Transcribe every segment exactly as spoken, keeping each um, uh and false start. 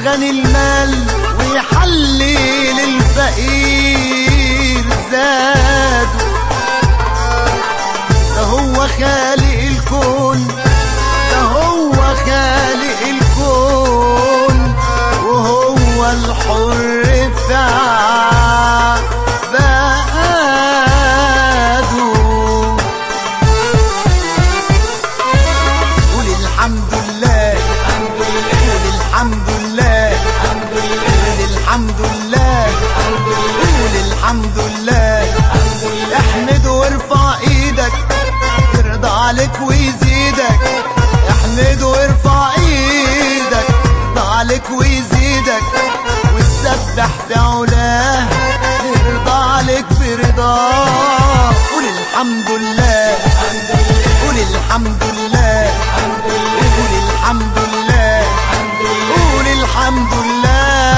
غني المال ويحلي للفقير زاده. ده هو خالق الكون، ده هو خالق الكون، وهو الحر في عباده. قول الحمد لله، قول الحمد لله، قول الحمد لله، قول الحمد لله. احمده وارفع ايدك يرضى عليك ويزيدك، احمده وارفع ايدك يرضى عليك ويزيدك، وتسبح بعلاه يرضى عليك برضاه. قول الحمد لله، قول الحمد لله، قول الحمد لله، قول الحمد لله.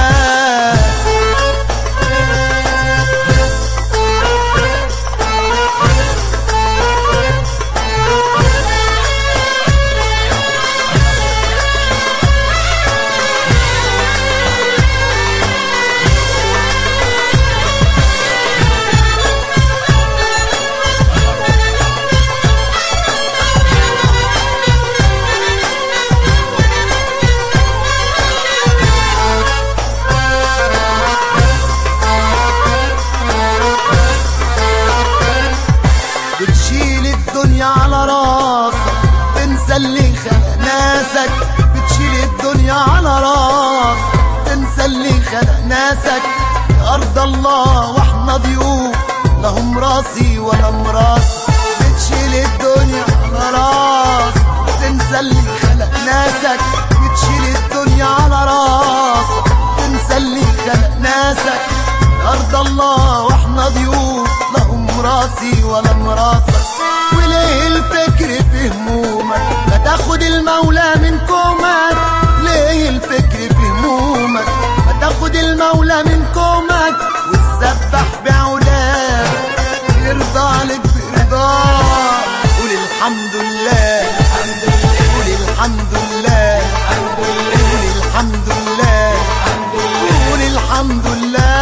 بتشيل الدنيا على راسك تنسى اللي خلق ناسك، بتشيل الدنيا على راسك تنسى اللي خلق ناسك. يا أرض الله واحنا ضيوف لهم راسي ولا مراسك، بتشيل الدنيا على راسك تنسى اللي خلق ناسك، بتشيل الدنيا على راسك تنسى اللي خلق ناسك. يا أرض الله واحنا ضيوف لهم راسي ولا مراسك. وليه الفكر في همومك ما تاخد المولى من كومك، ليه الفكر في همومك ما تاخد المولى من كومك، وتسبح بعلاه يرضى عليك برضاه. قول الحمد لله، قول الحمد لله، قول الحمد لله، قول الحمد لله.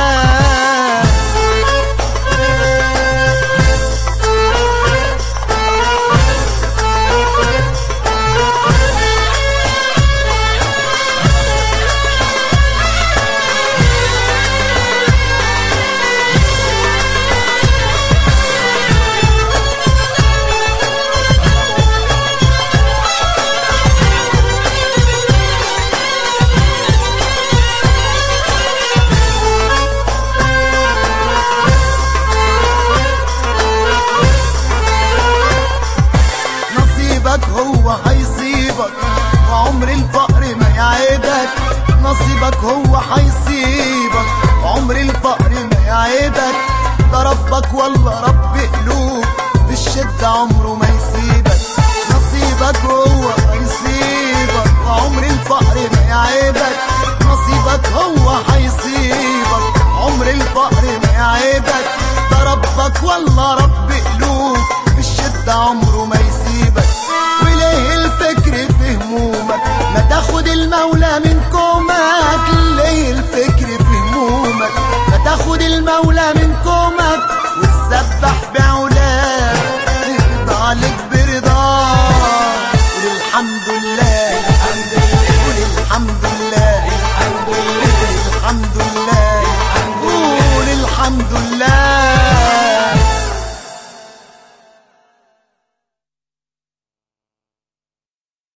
هو هيصيبك وعمر الفقر ما يعيبك، نصيبك هو هيصيبك وعمر الفقر ما يعيبك. ده ربك والله رب قلوب في الشدة عمره ما يسيبك، نصيبك هو هيصيبك وعمر الفقر ما يعيبك، نصيبك هو هيصيبك عمر الفقر ما يعيبك. ده ربك والله رب قلوب في الشدة عمره ما يسيبك. وليه الفكر في همومك ما تاخد المولى من كومك، ليه الفكر في همومك ما تاخد المولى من كومك، وتسبح بعلاه